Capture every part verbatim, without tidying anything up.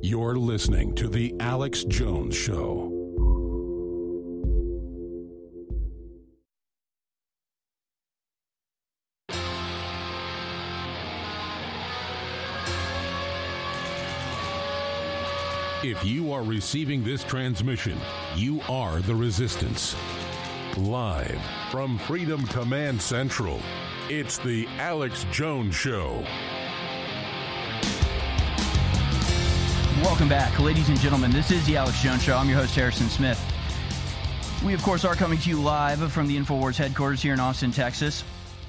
You're listening to The Alex Jones Show. If you are receiving this transmission, you are the resistance. Live from Freedom Command Central, it's The Alex Jones Show. Welcome back, ladies and gentlemen. This is The Alex Jones Show. I'm your host, Harrison Smith. We, of course, are coming to you live from the InfoWars headquarters here in Austin, Texas.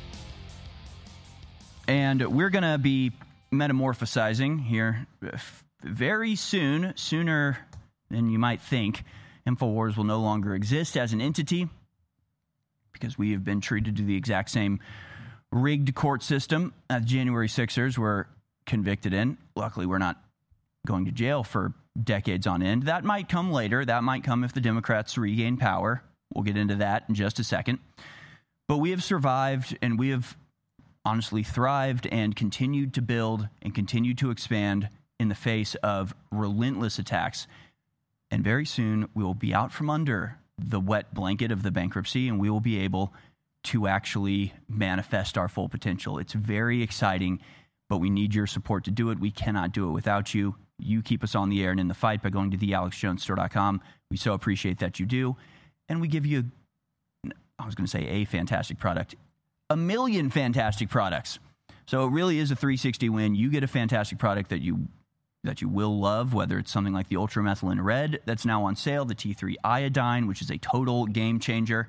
And we're going to be metamorphosizing here very soon, sooner than you might think. InfoWars will no longer exist as an entity because we have been treated to the exact same rigged court system that the January Sixers were convicted in. Luckily, we're not going to jail for decades on end. That might come later. That might come if the Democrats regain power. We'll get into that in just a second. But we have survived, and we have honestly thrived and continued to build and continued to expand in the face of relentless attacks. And very soon, we will be out from under the wet blanket of the bankruptcy, and we will be able to actually manifest our full potential. It's very exciting, but we need your support to do it. We cannot do it without you. You keep us on the air and in the fight by going to the alex jones store dot com. We so appreciate that you do. And we give you, I was going to say a fantastic product, a million fantastic products. So it really is a three sixty win. You get a fantastic product that you that you will love, whether it's something like the Ultramethylin Red that's now on sale, the T three Iodine, which is a total game changer,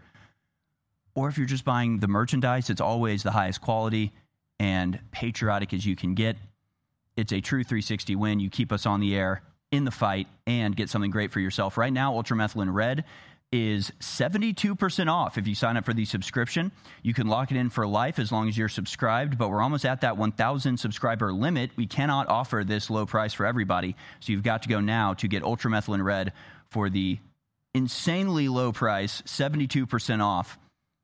or if you're just buying the merchandise, it's always the highest quality and patriotic as you can get. It's a true three sixty win. You keep us on the air, in the fight, and get something great for yourself. Right now, Ultramethylin Red is seventy-two percent off if you sign up for the subscription. You can lock it in for life as long as you're subscribed, but we're almost at that one thousand subscriber limit. We cannot offer this low price for everybody, so you've got to go now to get Ultramethylin Red for the insanely low price, seventy-two percent off,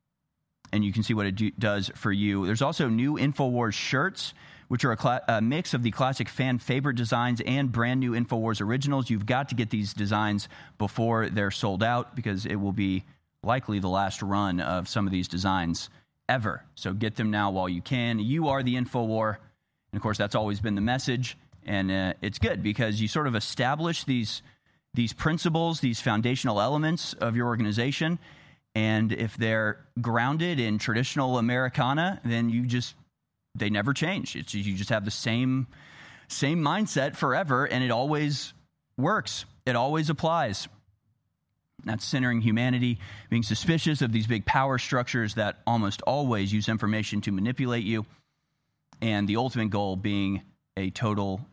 and you can see what it do- does for you. There's also new InfoWars shirts, which are a, cl- a mix of the classic fan favorite designs and brand new InfoWars originals. You've got to get these designs before they're sold out because it will be likely the last run of some of these designs ever. So get them now while you can. You are the InfoWar. And, of course, that's always been the message. And uh, it's good because you sort of establish these, these principles, these foundational elements of your organization. And if they're grounded in traditional Americana, then you just they never change. It's, you just have the same same mindset forever, and it always works. It always applies. That's centering humanity, being suspicious of these big power structures that almost always use information to manipulate you, and the ultimate goal being a total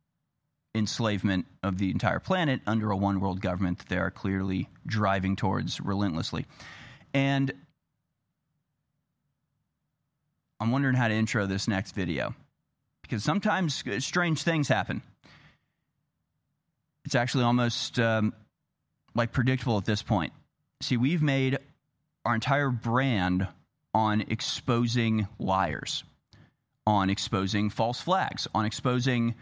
enslavement of the entire planet under a one-world government that they are clearly driving towards relentlessly. And I'm wondering how to intro this next video because sometimes strange things happen. It's actually almost um, like predictable at this point. See, we've made our entire brand on exposing liars, on exposing false flags, on exposing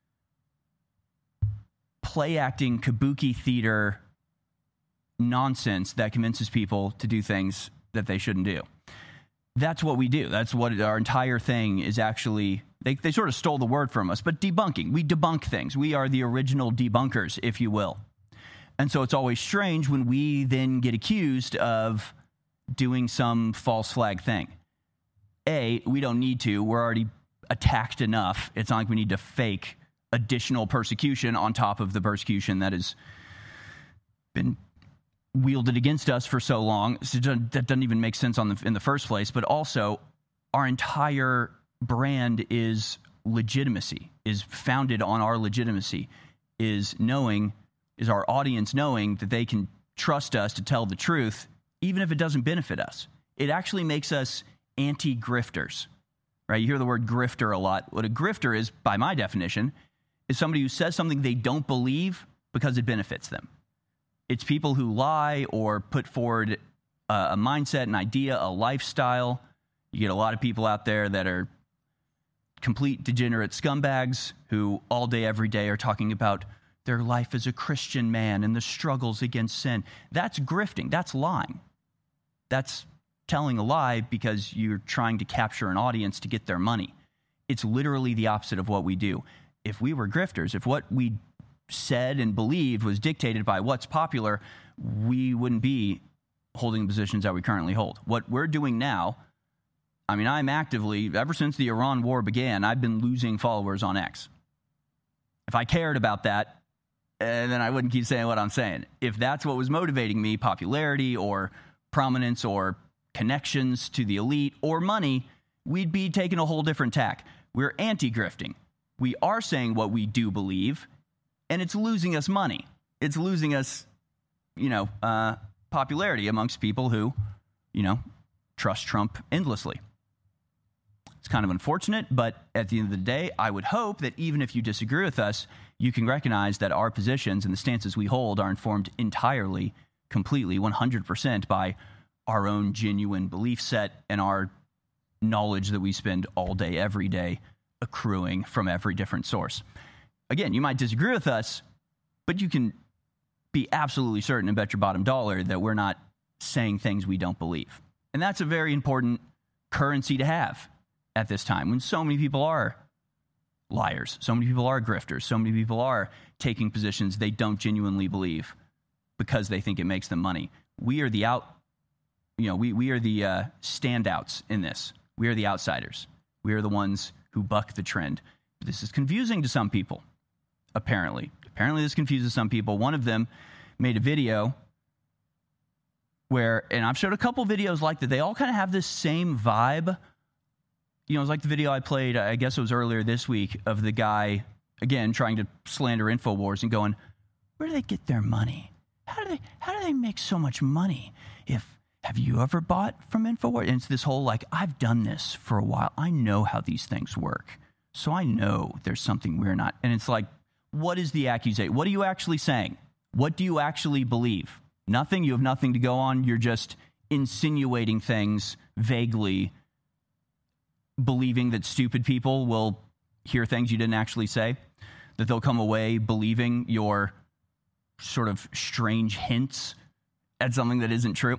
play-acting kabuki theater nonsense that convinces people to do things that they shouldn't do. That's what we do. That's what our entire thing is actually. They, they sort of stole the word from us, but debunking. We debunk things. We are the original debunkers, if you will. And so it's always strange when we then get accused of doing some false flag thing. A, we don't need to. We're already attacked enough. It's not like we need to fake additional persecution on top of the persecution that has been wielded against us for so long. So that doesn't even make sense on the, in the first place. But also, our entire brand is legitimacy, is founded on our legitimacy, is knowing, is our audience knowing that they can trust us to tell the truth, even if it doesn't benefit us. It actually makes us anti-grifters, right? You hear the word grifter a lot. What a grifter is, by my definition, is somebody who says something they don't believe because it benefits them. It's people who lie or put forward a, a mindset, an idea, a lifestyle. You get a lot of people out there that are complete degenerate scumbags who all day, every day are talking about their life as a Christian man and the struggles against sin. That's grifting. That's lying. That's telling a lie because you're trying to capture an audience to get their money. It's literally the opposite of what we do. If we were grifters, if what we said and believed was dictated by what's popular, we wouldn't be holding the positions that we currently hold. What we're doing now, I mean, I'm actively, ever since the Iran war began, I've been losing followers on X. If I cared about that, uh, then I wouldn't keep saying what I'm saying. If that's what was motivating me, popularity or prominence or connections to the elite or money, we'd be taking a whole different tack. We're anti-grifting. We are saying what we do believe, and it's losing us money. It's losing us, you know, uh, popularity amongst people who, you know, trust Trump endlessly. It's kind of unfortunate, but at the end of the day, I would hope that even if you disagree with us, you can recognize that our positions and the stances we hold are informed entirely, completely, one hundred percent by our own genuine belief set and our knowledge that we spend all day, every day, accruing from every different source. Again, you might disagree with us, but you can be absolutely certain and bet your bottom dollar that we're not saying things we don't believe. And that's a very important currency to have at this time when so many people are liars, so many people are grifters, so many people are taking positions they don't genuinely believe because they think it makes them money. We are the out, you know, we, we are the uh, standouts in this. We are the outsiders. We are the ones who buck the trend. This is confusing to some people, apparently. Apparently this confuses some people. One of them made a video where, and I've showed a couple videos like that, they all kind of have this same vibe. You know, it's like the video I played, I guess it was earlier this week, of the guy, again, trying to slander InfoWars and going, where do they get their money? How do they, how do they make so much money? If Have you ever bought from InfoWars? And it's this whole, like, I've done this for a while. I know how these things work. So I know there's something we're not. And it's like, what is the accusation? What are you actually saying? What do you actually believe? Nothing. You have nothing to go on. You're just insinuating things vaguely, believing that stupid people will hear things you didn't actually say, that they'll come away believing your sort of strange hints at something that isn't true.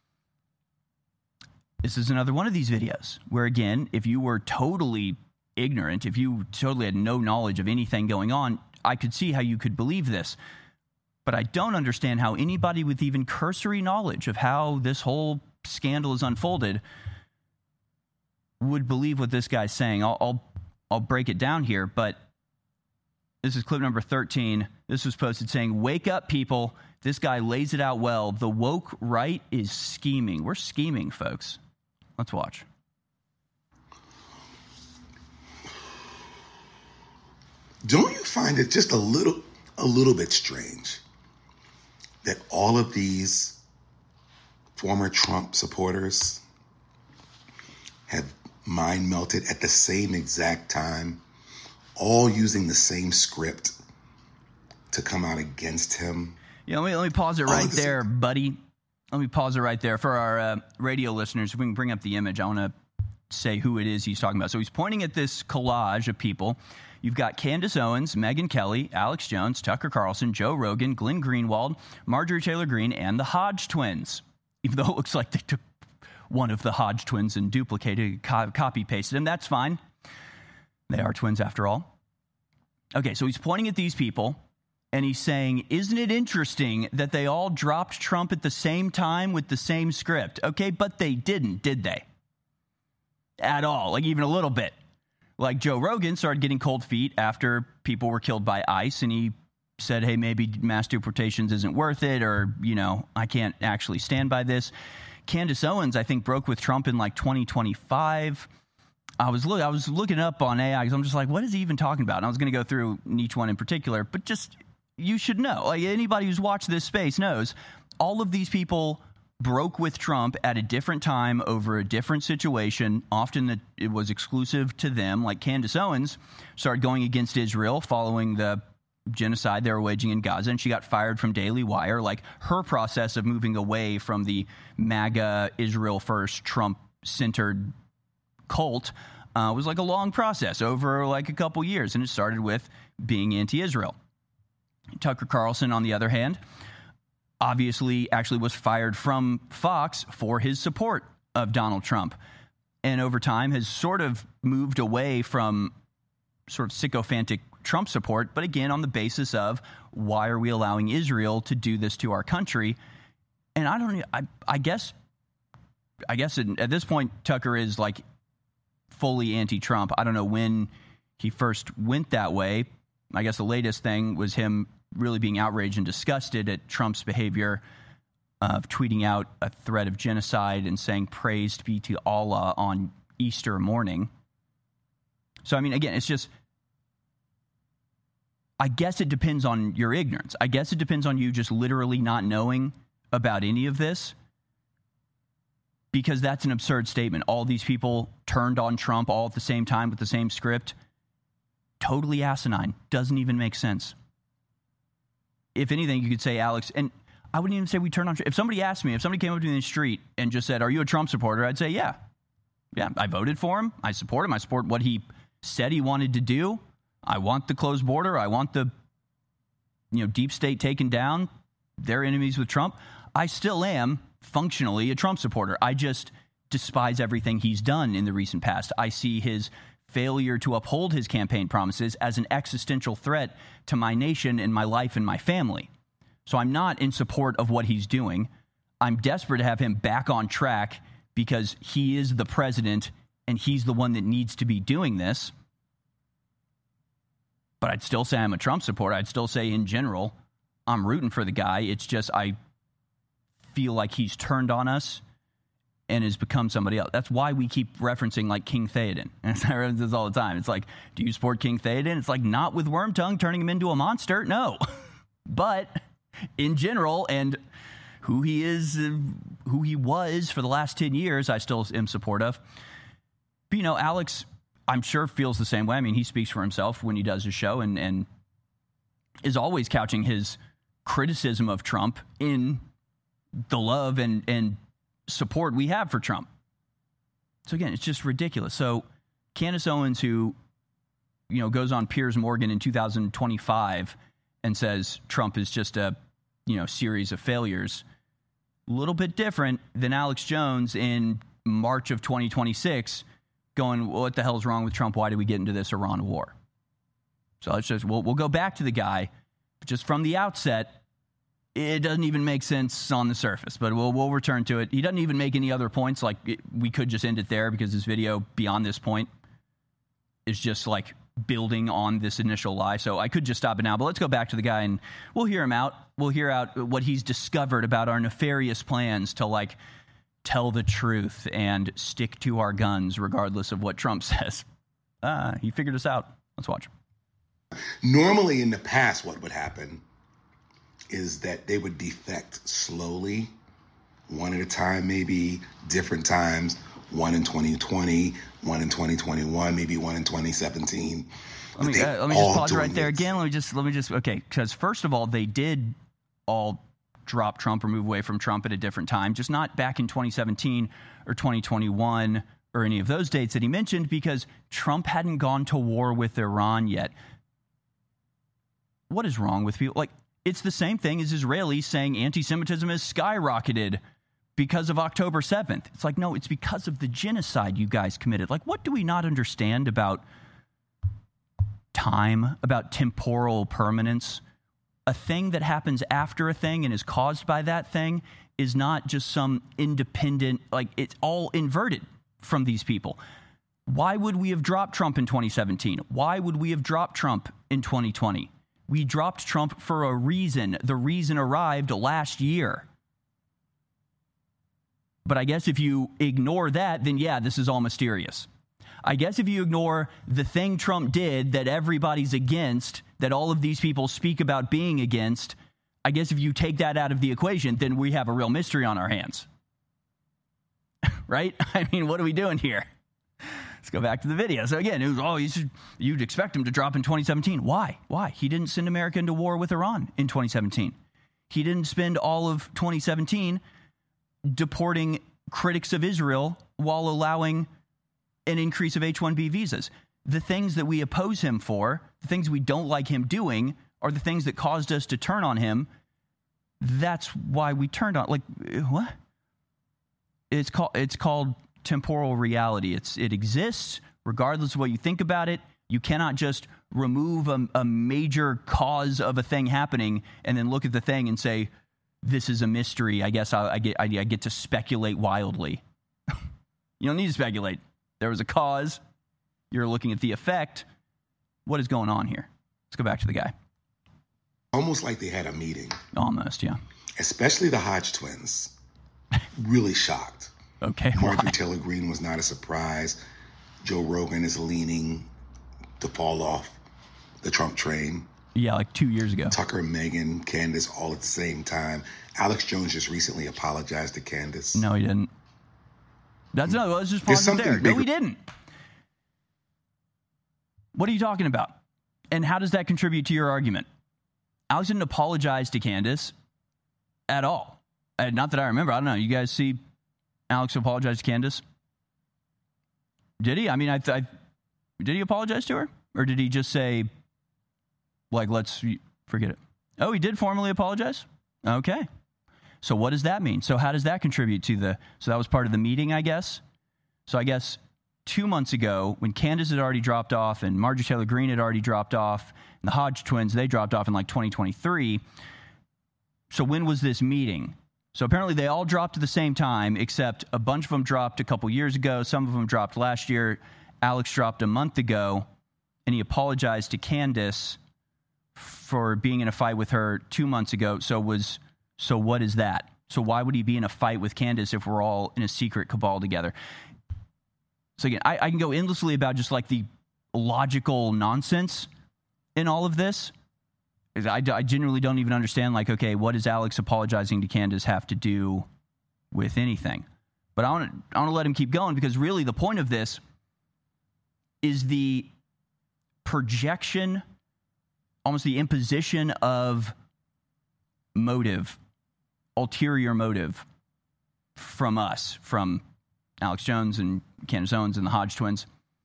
This is another one of these videos where, again, if you were totally ignorant, if you totally had no knowledge of anything going on, I could see how you could believe this. But I don't understand how anybody with even cursory knowledge of how this whole scandal is unfolded would believe what this guy's saying. I'll, I'll, I'll break it down here, but this is clip number thirteen. This was posted saying, wake up, people. This guy lays it out well. The woke right is scheming. We're scheming, folks. Let's watch. Don't you find it just a little, a little bit strange that all of these former Trump supporters have mind melted at the same exact time, all using the same script to come out against him? Yeah, let me, let me pause it right there, buddy. Let me pause it right there. For our uh, radio listeners, we can bring up the image. I want to say who it is he's talking about. So he's pointing at this collage of people. You've got Candace Owens, Megyn Kelly, Alex Jones, Tucker Carlson, Joe Rogan, Glenn Greenwald, Marjorie Taylor Greene, and the Hodge twins. Even though it looks like they took one of the Hodge twins and duplicated, co- copy-pasted them. That's fine. They are twins after all. Okay, so he's pointing at these people, and he's saying, isn't it interesting that they all dropped Trump at the same time with the same script? Okay, but they didn't, did they? At all, like even a little bit. Like Joe Rogan started getting cold feet after people were killed by ICE, and he said, hey, maybe mass deportations isn't worth it, or, you know, I can't actually stand by this. Candace Owens, I think, broke with Trump in like twenty twenty-five. I was look, I was looking up on A I because I'm just like, what is he even talking about? And I was going to go through each one in particular, but just you should know. Like anybody who's watched this space knows, all of these people broke with Trump at a different time over a different situation. Often it was exclusive to them. Like Candace Owens started going against Israel following the genocide they were waging in Gaza, and she got fired from Daily Wire. Like her process of moving away from the MAGA Israel first Trump-centered cult uh, was like a long process over like a couple years, and it started with being anti-Israel. Tucker Carlson, on the other hand, obviously actually was fired from Fox for his support of Donald Trump, and over time has sort of moved away from sort of sycophantic Trump support, but again, on the basis of why are we allowing Israel to do this to our country? And I don't, I, I guess, I guess at this point, Tucker is like fully anti-Trump. I don't know when he first went that way. I guess the latest thing was him really being outraged and disgusted at Trump's behavior of tweeting out a threat of genocide and saying praise be to Allah on Easter morning. So, I mean, again, it's just, I guess it depends on your ignorance. I guess it depends on you just literally not knowing about any of this, because that's an absurd statement. All these people turned on Trump all at the same time with the same script. Totally asinine. Doesn't even make sense. If anything, you could say, Alex, and I wouldn't even say we turned on Trump. If somebody asked me, if somebody came up to me in the street and just said, are you a Trump supporter? I'd say, yeah. Yeah, I voted for him. I support him. I support what he said he wanted to do. I want the closed border. I want the, you know, deep state taken down. They're enemies with Trump. I still am functionally a Trump supporter. I just despise everything he's done in the recent past. I see his failure to uphold his campaign promises as an existential threat to my nation and my life and my family. So I'm not in support of what he's doing. I'm desperate to have him back on track because he is the president and he's the one that needs to be doing this. But I'd still say I'm a Trump supporter. I'd still say in general, I'm rooting for the guy. It's just I feel like he's turned on us and has become somebody else. That's why we keep referencing like King Theoden. And I reference this all the time. It's like, do you support King Theoden? It's like, not with Wormtongue turning him into a monster. No. But in general, and who he is, uh, who he was for the last ten years, I still am support of. But, you know, Alex, I'm sure feels the same way. I mean, he speaks for himself when he does his show and, and is always couching his criticism of Trump in the love and, and support we have for Trump. So again, it's just ridiculous. So Candace Owens, who, you know, goes on Piers Morgan in two thousand twenty-five and says Trump is just a, you know, series of failures, a little bit different than Alex Jones in March of twenty twenty-six going, well, what the hell's wrong with Trump? Why did we get into this Iran war? So let's just, we'll, we'll go back to the guy, but just from the outset, it doesn't even make sense on the surface, but we'll we'll return to it. He doesn't even make any other points. Like, it, we could just end it there because this video beyond this point is just like building on this initial lie. So I could just stop it now, but let's go back to the guy and we'll hear him out. We'll hear out what he's discovered about our nefarious plans to like tell the truth and stick to our guns regardless of what Trump says. Uh, he figured us out. Let's watch. Normally in the past, what would happen is that they would defect slowly, one at a time, maybe different times, one in twenty twenty, one in twenty twenty-one, maybe one in twenty seventeen. Let me, uh, let me just pause right there again. Let me just, let me just, okay, because first of all, they did all drop Trump or move away from Trump at a different time, just not back in twenty seventeen or twenty twenty-one or any of those dates that he mentioned, because Trump hadn't gone to war with Iran yet. What is wrong with people? Like, it's the same thing as Israelis saying anti-Semitism has skyrocketed because of October seventh. It's like, no, it's because of the genocide you guys committed. Like, what do we not understand about time, about temporal permanence? A thing that happens after a thing and is caused by that thing is not just some independent, like, it's all inverted from these people. Why would we have dropped Trump in twenty seventeen? Why would we have dropped Trump in twenty twenty? We dropped Trump for a reason. The reason arrived last year. But I guess if you ignore that, then yeah, this is all mysterious. I guess if you ignore the thing Trump did that everybody's against, that all of these people speak about being against, I guess if you take that out of the equation, then we have a real mystery on our hands. Right? I mean, what are we doing here? Let's go back to the video. So again, it was, oh, you should, you'd expect him to drop in twenty seventeen. Why? Why? He didn't send America into war with Iran in twenty seventeen. He didn't spend all of twenty seventeen deporting critics of Israel while allowing an increase of H one B visas. The things that we oppose him for, the things we don't like him doing, are the things that caused us to turn on him. That's why we turned on. Like, what? It's called it's called temporal reality. It's it exists regardless of what you think about it. You cannot just remove a, a major cause of a thing happening and then look at the thing and say, "This is a mystery." I guess I, I get I, I get to speculate wildly. You don't need to speculate. There was a cause. You're looking at the effect. What is going on here? Let's go back to the guy. Almost like they had a meeting. Almost, yeah. Especially the Hodge twins. Really shocked. Okay. Marjorie Taylor Greene was not a surprise. Joe Rogan is leaning to fall off the Trump train. Yeah, like two years ago. Tucker, Megyn, Candace, all at the same time. Alex Jones just recently apologized to Candace. No, he didn't. That's not. Let's just pause it there. Bigger. No, he didn't. What are you talking about? And how does that contribute to your argument? Alex didn't apologize to Candace at all. Uh, not that I remember. I don't know. You guys see Alex apologize to Candace? Did he? I mean, I, I did he apologize to her? Or did he just say, like, let's forget it? Oh, he did formally apologize? Okay. So what does that mean? So how does that contribute to the... So that was part of the meeting, I guess? So I guess two months ago, when Candace had already dropped off and Marjorie Taylor Greene had already dropped off, and the Hodge twins, they dropped off in like twenty twenty-three. So when was this meeting? So apparently they all dropped at the same time, except a bunch of them dropped a couple years ago. Some of them dropped last year. Alex dropped a month ago, and he apologized to Candace for being in a fight with her two months ago. So was so what is that? So why would he be in a fight with Candace if we're all in a secret cabal together? So again, I, I can go endlessly about just like the logical nonsense in all of this. I, I genuinely don't even understand, like, okay, what does Alex apologizing to Candace have to do with anything? But I want to I want to let him keep going, because really the point of this is the projection, almost the imposition of motive, ulterior motive from us, from Alex Jones and Candace Owens and the Hodge twins.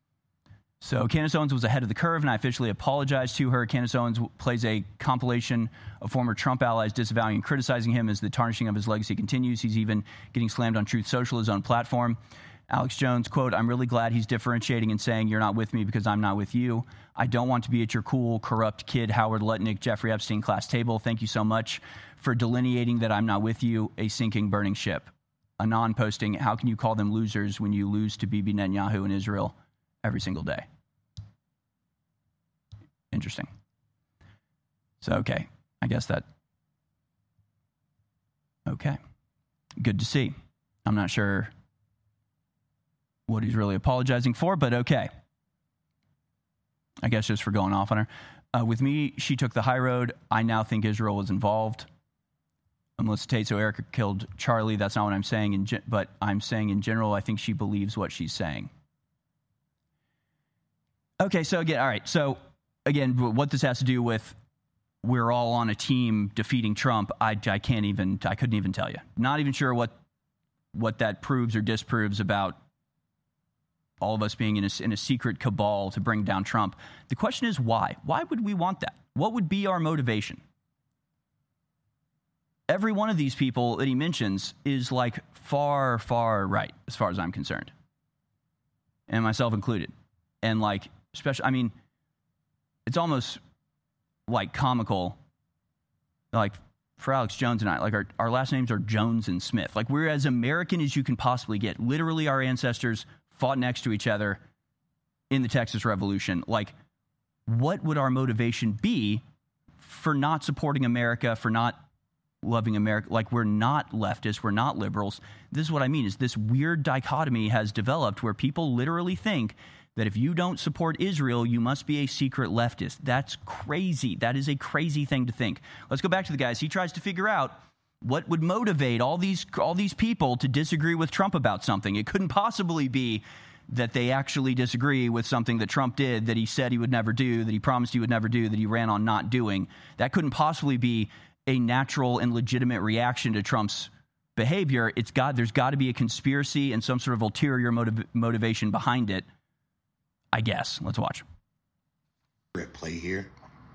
So Candace Owens was ahead of the curve, and I officially apologized to her. Candace Owens plays a compilation of former Trump allies disavowing and criticizing him as the tarnishing of his legacy continues. He's even getting slammed on Truth Social, his own platform. Alex Jones, quote, "I'm really glad he's differentiating and saying you're not with me because I'm not with you. I don't want to be at your cool, corrupt kid, Howard Lutnick, Jeffrey Epstein class table. Thank you so much for delineating that I'm not with you, a sinking, burning ship." Anon posting, "How can you call them losers when you lose to Bibi Netanyahu in Israel every single day?" Interesting. So, okay. I guess that... Okay. Good to see. I'm not sure what he's really apologizing for, but okay. I guess just for going off on her. Uh, with me, she took the high road. I now think Israel was involved. Um, Melissa Tate, so Erica killed Charlie. That's not what I'm saying, in ge- but I'm saying in general, I think she believes what she's saying. Okay, so again, all right, so... Again, what this has to do with we're all on a team defeating Trump, I, I can't even, I couldn't even tell you. Not even sure what what that proves or disproves about all of us being in a, in a secret cabal to bring down Trump. The question is why? Why would we want that? What would be our motivation? Every one of these people that he mentions is like far, far right, as far as I'm concerned. And myself included. And like, especially, I mean... It's almost like comical, like for Alex Jones and I, like our, our last names are Jones and Smith. Like we're as American as you can possibly get. Literally our ancestors fought next to each other in the Texas Revolution. Like what would our motivation be for not supporting America, for not loving America? Like we're not leftists, we're not liberals. This is what I mean, is this weird dichotomy has developed where people literally think that if you don't support Israel, you must be a secret leftist. That's crazy. That is a crazy thing to think. Let's go back to the guys. He tries to figure out what would motivate all these all these people to disagree with Trump about something. It couldn't possibly be that they actually disagree with something that Trump did, that he said he would never do, that he promised he would never do, that he ran on not doing. That couldn't possibly be a natural and legitimate reaction to Trump's behavior. It's got there's got to be a conspiracy and some sort of ulterior motiv- motivation behind it. I guess. Let's watch. At play here.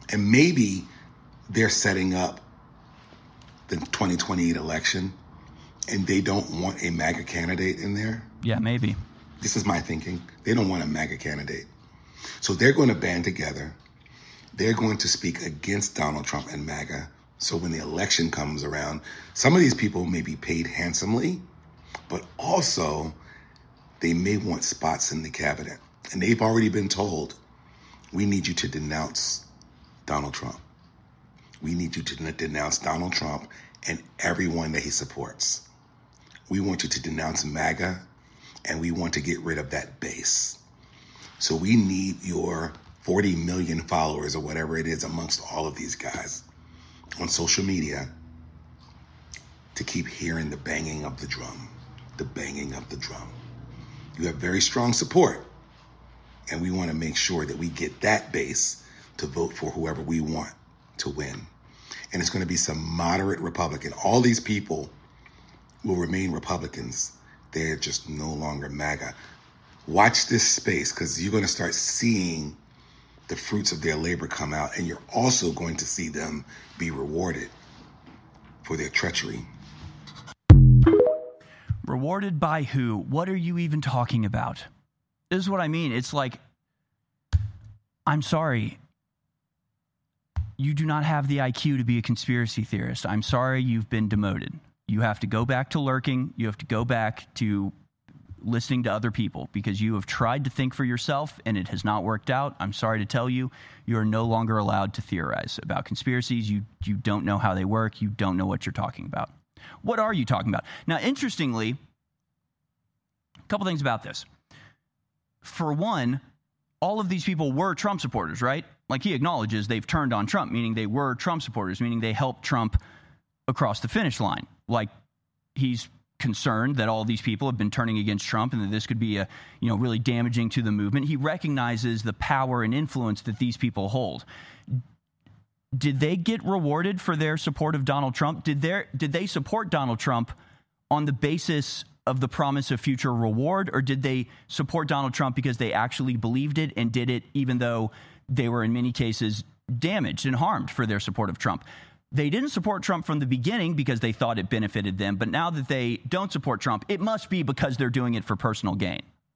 And maybe they're setting up the twenty twenty-eight election and they don't want a MAGA candidate in there. Yeah, maybe. This is my thinking. They don't want a MAGA candidate. So they're going to band together. They're going to speak against Donald Trump and MAGA. So when the election comes around, some of these people may be paid handsomely, but also they may want spots in the cabinet. And they've already been told, we need you to denounce Donald Trump. We need you to denounce Donald Trump and everyone that he supports. We want you to denounce MAGA, and we want to get rid of that base. So we need your forty million followers or whatever it is amongst all of these guys on social media to keep hearing the banging of the drum, the banging of the drum. You have very strong support, and we want to make sure that we get that base to vote for whoever we want to win. And it's going to be some moderate Republican. All these people will remain Republicans. They're just no longer MAGA. Watch this space, because you're going to start seeing the fruits of their labor come out, and you're also going to see them be rewarded for their treachery. Rewarded by who? What are you even talking about? This is what I mean. It's like, I'm sorry. You do not have the I Q to be a conspiracy theorist. I'm sorry you've been demoted. You have to go back to lurking. You have to go back to listening to other people, because you have tried to think for yourself and it has not worked out. I'm sorry to tell you, you are no longer allowed to theorize about conspiracies. You, you don't know how they work. You don't know what you're talking about. What are you talking about? Now, interestingly, a couple things about this. For one, all of these people were Trump supporters, right? Like, he acknowledges they've turned on Trump, meaning they were Trump supporters, meaning they helped Trump across the finish line. Like, he's concerned that all these people have been turning against Trump and that this could be a, you know, really damaging to the movement. He recognizes the power and influence that these people hold. Did they get rewarded for their support of Donald Trump? Did their did they support Donald Trump on the basis of the promise of future reward, or did they support Donald Trump because they actually believed it and did it even though they were in many cases damaged and harmed for their support of Trump? They didn't support Trump from the beginning because they thought it benefited them, but now that they don't support Trump, it must be because they're doing it for personal gain.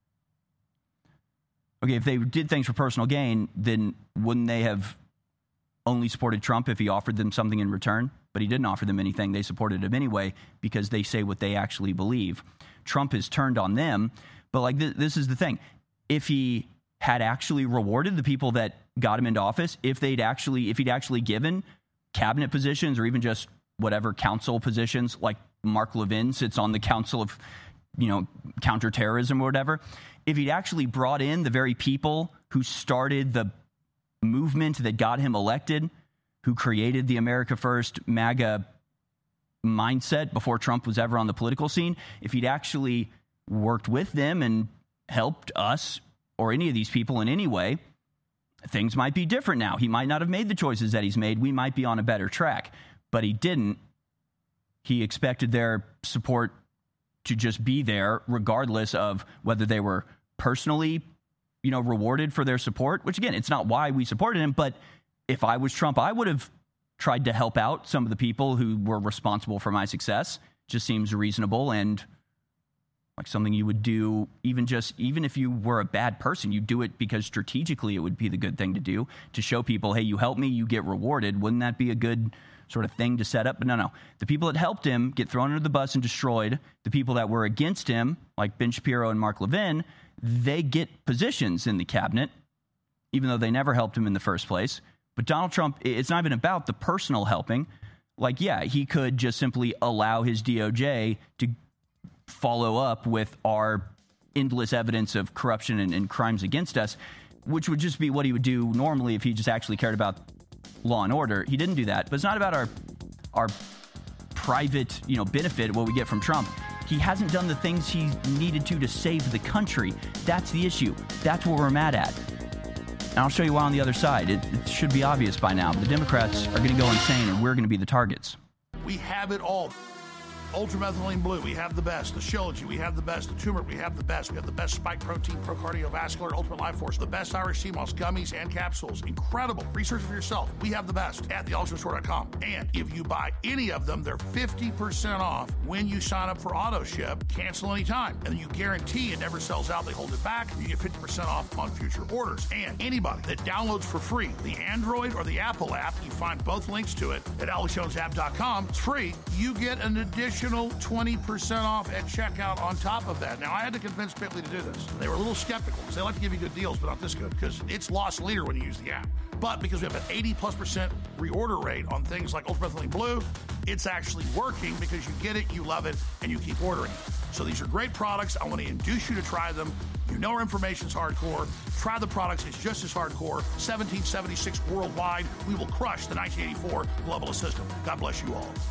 Okay, if they did things for personal gain, then wouldn't they have only supported Trump if he offered them something in return? But he didn't offer them anything. They supported him anyway because they say what they actually believe. Trump has turned on them, but like th- this is the thing. If he had actually rewarded the people that got him into office, if they'd actually, if he'd actually given cabinet positions or even just whatever council positions, like Mark Levin sits on the council of, you know, counterterrorism or whatever, if he'd actually brought in the very people who started the movement that got him elected, who created the America First MAGA mindset before Trump was ever on the political scene, if he'd actually worked with them and helped us or any of these people in any way, things might be different now. He might not have made the choices that he's made. We might be on a better track, but he didn't. He expected their support to just be there regardless of whether they were personally, you know, rewarded for their support, which again, it's not why we supported him. But if I was Trump, I would have tried to help out some of the people who were responsible for my success. Just seems reasonable and like something you would do, even just even if you were a bad person, you do it because strategically it would be the good thing to do, to show people, hey, you help me, you get rewarded. Wouldn't that be a good sort of thing to set up? But no, no. The people that helped him get thrown under the bus and destroyed. The people that were against him, like Ben Shapiro and Mark Levin, they get positions in the cabinet, even though they never helped him in the first place. But Donald Trump, it's not even about the personal helping. Like, yeah, he could just simply allow his D O J to follow up with our endless evidence of corruption and, and crimes against us, which would just be what he would do normally if he just actually cared about law and order. He didn't do that, but it's not about our our private, you know, benefit, what we get from Trump. He hasn't done the things he needed to to save the country. That's the issue. That's where we're mad at. And I'll show you why on the other side. It, it should be obvious by now. The Democrats are going to go insane, and we're going to be the targets. We have it all. Ultramethylene Blue, we have the best. The Shilajit, we have the best. The Turmeric, we have the best. We have the best Spike Protein, Pro Cardiovascular, Ultimate Life Force, the best Irish Sea Moss gummies and capsules. Incredible. Research it for yourself. We have the best at the ultra store dot com. And if you buy any of them, they're fifty percent off when you sign up for auto ship. Cancel anytime. And then you guarantee it never sells out. They hold it back. You get fifty percent off on future orders. And anybody that downloads for free the Android or the Apple app, you find both links to it at alex jones app dot com. It's free. You get an additional twenty percent off at checkout on top of that. Now, I had to convince Bitly to do this. They were a little skeptical because they like to give you good deals, but not this good because it's lost leader when you use the app. But because we have an eighty plus percent reorder rate on things like Ultramethylene Blue, it's actually working because you get it, you love it, and you keep ordering it. So these are great products. I want to induce you to try them. You know our information's hardcore. Try the products. It's just as hardcore. seventeen seventy-six worldwide. We will crush the nineteen eighty-four globalist system. God bless you all.